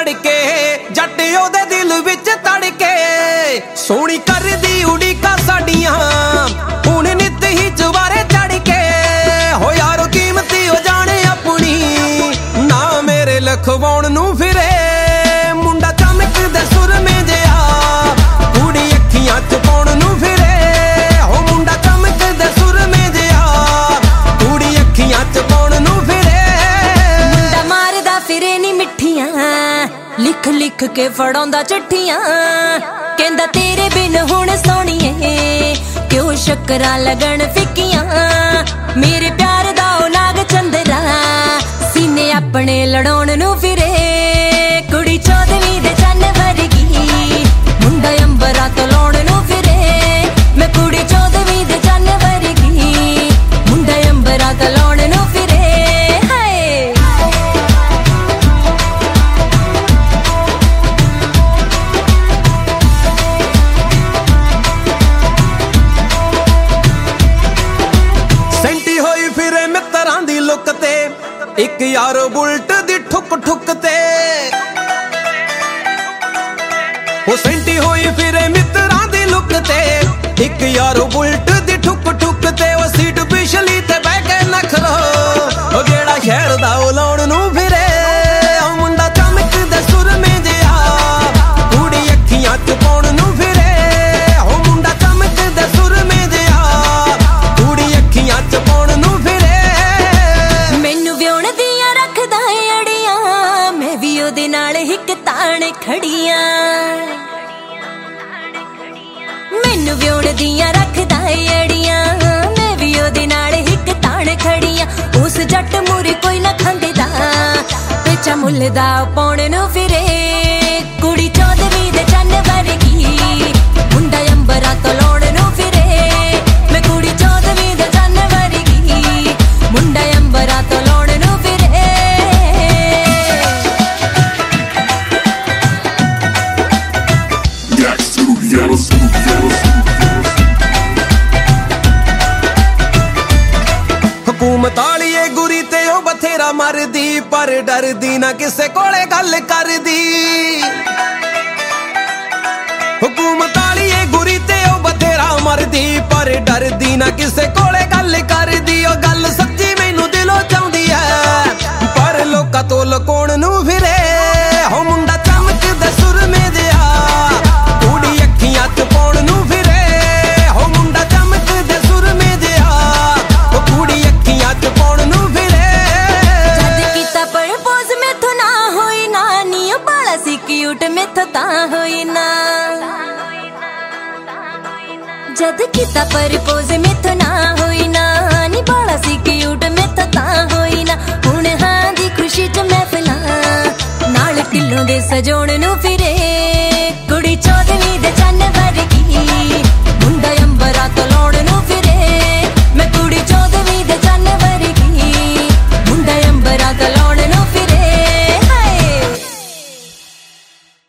ਤੜਕੇ ਜੱਟ ਉਹਦੇ ਦਿਲ ਵਿੱਚ ਤੜਕੇ ਸੋਹਣੀ ਕਰਦੀ ਉਡੀਕਾਂ ਸਾਡੀਆਂ ਹੁਣ ਨਿੱਤ ਹੀ ਚਵਾਰੇ ਚੜ ਕੇ ਹੋ ਯਾਰੋ ਕੀਮਤੀ ਹੋ ਜਾਣੇ ਆਪਣੀ ਨਾ ਮੇਰੇ ਲਖਵਾਉਣ ਨੂੰ ਫਿਰੇ ਮੁੰਡਾ ਚਮਕਦੇ ਸੁਰਮੇ ਜਿਹਾ ਕੁੜੀ ਅੱਖੀਆਂ ਚ ਪਾਉਣ ਨੂੰ ਫਿਰੇ ਹੋ ਮੁੰਡਾ ਚਮਕਦੇ ਸੁਰਮੇ ਜਿਹਾ ਕੁੜੀ ਅੱਖੀਆਂ ਚ ਪਾਉਣ ਨੂੰ ਫਿਰੇ ਮੁੰਡਾ ਮਾਰਦਾ ਫਿਰੇ ਨੀ ਮਿੱਠੀਆਂ ਲਿਖ ਲਿਖ ਕੇ ਫੜਾਉਂਦਾ ਚਿੱਠੀਆਂ ਕਹਿੰਦਾ ਤੇਰੇ ਬਿਨ ਹੁਣ ਸੋਹਣੀਏ ਕਿਉਂ ਸ਼ੱਕਰਾਂ ਲੱਗਣ ਫਿੱਕੀਆਂ ਮੇਰੇ ਪਿਆਰ ਦਾ ਉਹ ਨਾਗ ਚੰਦਰਾ ਸੀਨੇ ਆਪਣੇ ਲੜਾਉਣ ਨੂੰ ਫਿਰੇ ਕੁੜੀ 14ਵੀਂ ਦੇ ਚੰਨ ਵਰਗੀ ਮੁੰਡਾ ਅੰਬਰਾਂ ਤੋਂ ਲਾਉਣ ਨੂੰ ਫਿਰੇ ਮੈਂ ਕੁੜੀ 14ਵੀਂ ਦੇ ਚੰਨ ਵਰਗੀ ਮੁੰਡਾ ਅੰਬਰਾਂ ਤੋਂ ਲਾਉਣ ਨੂੰ ਫਿਰੇ ਇੱਕ ਯਾਰੋ ਬੁਲਟ ਦੀ ਠੁੱਕ ਠੁੱਕ ਤੇ ਉਹ ਸੈਂਟੀ ਹੋਈ ਫਿਰੇ ਮਿੱਤਰਾਂ ਦੀ ਲੁੱਕ ਤੇ ਇੱਕ ਯਾਰੋ ਬੁਲਟ ਦੀ ਠੁੱਕ ਠੁੱਕ ਤੇ ਉਹ ਸੀਟ ਪਿਛਲੀ ਤੇ ਬਹਿ ਕੇ ਨਖਰੋ ਉਹ ਜਿਹੜਾ ਸ਼ਹਿਰ ਦਾ ਉਹ ਲਾਉਣ ਨੂੰ ਫਿਰੇ ਉਹ ਮੁੰਡਾ ਚਮਕਦਾ ਸੁਰਮੇ ਜਿਹਾ ਕੁੜੀ ਅੱਖੀਆਂ ਚ ਪਾਉਣ ਨੂੰ ਫਿਰੇ ਉਹ ਮੁੰਡਾ ਚਮਕਦਾ ਸੁਰਮੇ ਜਿਹਾ ਕੁੜੀ ਅੱਖੀਆਂ ਚ ਪਾਉਣ ਨੂੰ ਫਿਰੇ ਉਹਦੇ ਨਾਲ ਹਿੱਕ ਤਾਣ ਖੜੀਆਂ ਮੈਨੂੰ ਵਿਉਣ ਦੀਆਂ ਰੱਖਦਾ ਅੜੀਆਂ ਮੈਂ ਵੀ ਉਹਦੇ ਨਾਲ ਹਿੱਕ ਤਾਣ ਖੜੀਆਂ ਉਸ ਜੱਟ ਮੂਰੇ ਕੋਈ ਨਾ ਖੰਗਦਾ ਪੇਚਾ ਮੁੱਲ ਦਾ ਪਾਉਣ ਨੂੰ ਫਿਰੇ ਕੁੜੀ 14ਵੀਂ ਦੇ ਚੰਨ ਵਰਗੀ ਮੁੰਡਾ ਅੰਬਰਾਂ ਤੋਂ ਲਾਉਣ ਨੂੰ ਫਿਰੇ ਮੈਂ ਕੁੜੀ 14ਵੀਂ ਦੇ ਚੰਨ ਵਰਗੀ ਮੁੰਡਾ ਅੰਬਰਾਂ ਤੋਂ ਲਾਉਣ ਨੂੰ ਫਿਰੇ ਹਕੂਮਤ ਵਾਲੀਏ ਗੁਰੀ ਤੇ ਉਹ ਬਥੇਰਾ ਮਰਦੀ ਪਰ ਡਰਦੀ ਨਾ ਕਿਸੇ ਕੋਲੇ ਗੱਲ ਕਰਦੀ ਹਕੂਮਤ ਵਾਲੀਏ ਗੁਰੀ ਤੇ ਉਹ ਬਥੇਰਾ ਮਰਦੀ ਪਰ ਡਰਦੀ ਨਾ ਕਿਸੇ ਕੋਲੇ ਗੱਲ ਕਰਦੀ ਉਹ ਗੱਲ ਸੱਚੀ ਮੈਨੂੰ ਦਿਲੋਂ ਚਾਹੁੰਦੀ ਐ ਪਰ ਲੋਕਾਂ ਤੋਂ ਲੁਕਾਉਣ ਨੂੰ ਫਿਰੇ ਹੋ ਮੁੰਡਾ ਚਮਕਦਾ ਸੁਰਮੇ ਜਿਹਾ ਕੁੜੀ ਅੱਖੀਆਂ ਚ ਪਾਉਣ ਨੂੰ ਫਿਰੇ ਹੋ ਮੁੰਡਾ ਚਮਕਦਾ ਸੁਰਮੇ ਜਿਹਾ ਉਹ ਕੁੜੀ ਅੱਖੀਆਂ ਚ ਪਾਉਣ ਨੂੰ ਫਿਰੇ ਜਦ ਕੀਤਾ ਪ੍ਰਪੋਜ਼ ਮੈਥੋਂ ਨਾ ਹੋਈ ਨਾ ਨੀ ਬਾਲਾ ਸੀ ਕਿਊਟ ਮੈਥੋਂ ਤਾਂ ਹੋਈ ਨਾ ਜਦ ਕੀਤਾ ਪ੍ਰਪੋਜ਼ ਮੈਥੋਂ ਨਾ ਹੋਈ ਨਾ ਨੀ ਬਾਲਾ ਸੀ ਕਿਊਟ ਮੈਥੋਂ ਤਾਂ ਹੋਈ ਨਾ ਹੁਣ ਹਾਂ ਦੀ ਖੁਸ਼ੀ ਚ ਮਹਿਫਲਾਂ ਨਾਲ ਢਿੱਲੋਂ ਦੇ ਸਜਾਉਣ ਨੂੰ